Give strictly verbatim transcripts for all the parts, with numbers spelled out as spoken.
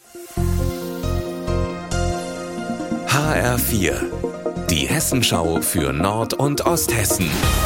H R vier, die Hessenschau für Nord- und Osthessen.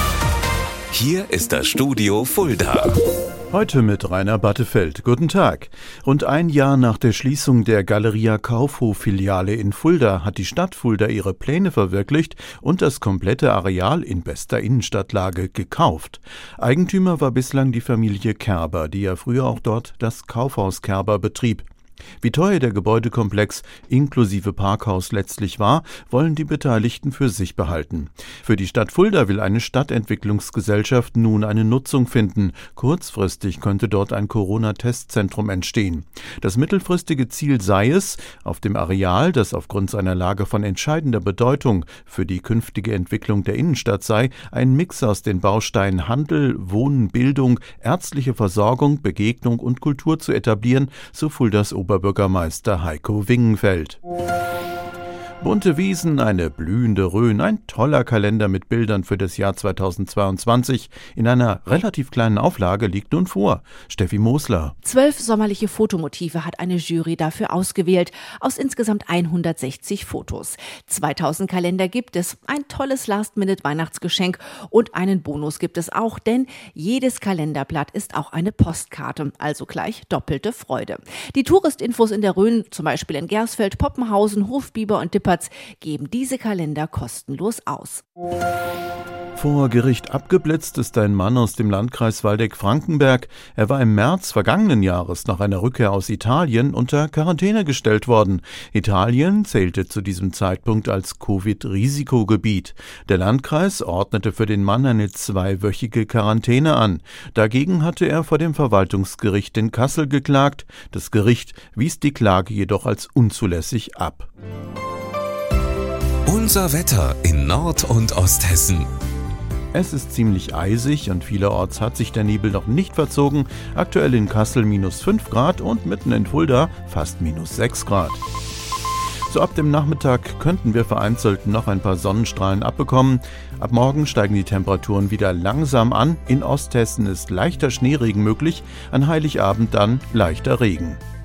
Hier ist das Studio Fulda. Heute mit Rainer Battefeld. Guten Tag. Rund ein Jahr nach der Schließung der Galeria Kaufhof-Filiale in Fulda hat die Stadt Fulda ihre Pläne verwirklicht und das komplette Areal in bester Innenstadtlage gekauft. Eigentümer war bislang die Familie Kerber, die ja früher auch dort das Kaufhaus Kerber betrieb. Wie teuer der Gebäudekomplex inklusive Parkhaus letztlich war, wollen die Beteiligten für sich behalten. Für die Stadt Fulda will eine Stadtentwicklungsgesellschaft nun eine Nutzung finden. Kurzfristig könnte dort ein Corona-Testzentrum entstehen. Das mittelfristige Ziel sei es, auf dem Areal, das aufgrund seiner Lage von entscheidender Bedeutung für die künftige Entwicklung der Innenstadt sei, ein Mix aus den Bausteinen Handel, Wohnen, Bildung, ärztliche Versorgung, Begegnung und Kultur zu etablieren, so Fuldas Oberbürgermeister Heiko Wingenfeld. Bunte Wiesen, eine blühende Rhön, ein toller Kalender mit Bildern für das Jahr zweitausendzweiundzwanzig in einer relativ kleinen Auflage liegt nun vor. Steffi Mosler. Zwölf sommerliche Fotomotive hat eine Jury dafür ausgewählt, aus insgesamt hundertsechzig Fotos. zweitausend Kalender gibt es, ein tolles Last-Minute-Weihnachtsgeschenk und einen Bonus gibt es auch, denn jedes Kalenderblatt ist auch eine Postkarte, also gleich doppelte Freude. Die Touristinfos in der Rhön, zum Beispiel in Gersfeld, Poppenhausen, Hofbiber und Dippert, geben diese Kalender kostenlos aus. Vor Gericht abgeblitzt ist ein Mann aus dem Landkreis Waldeck-Frankenberg. Er war im März vergangenen Jahres nach einer Rückkehr aus Italien unter Quarantäne gestellt worden. Italien zählte zu diesem Zeitpunkt als Covid-Risikogebiet. Der Landkreis ordnete für den Mann eine zweiwöchige Quarantäne an. Dagegen hatte er vor dem Verwaltungsgericht in Kassel geklagt. Das Gericht wies die Klage jedoch als unzulässig ab. Unser Wetter in Nord- und Osthessen. Es ist ziemlich eisig und vielerorts hat sich der Nebel noch nicht verzogen. Aktuell in Kassel minus fünf Grad und mitten in Fulda fast minus sechs Grad. So ab dem Nachmittag könnten wir vereinzelt noch ein paar Sonnenstrahlen abbekommen. Ab morgen steigen die Temperaturen wieder langsam an. In Osthessen ist leichter Schneeregen möglich, an Heiligabend dann leichter Regen.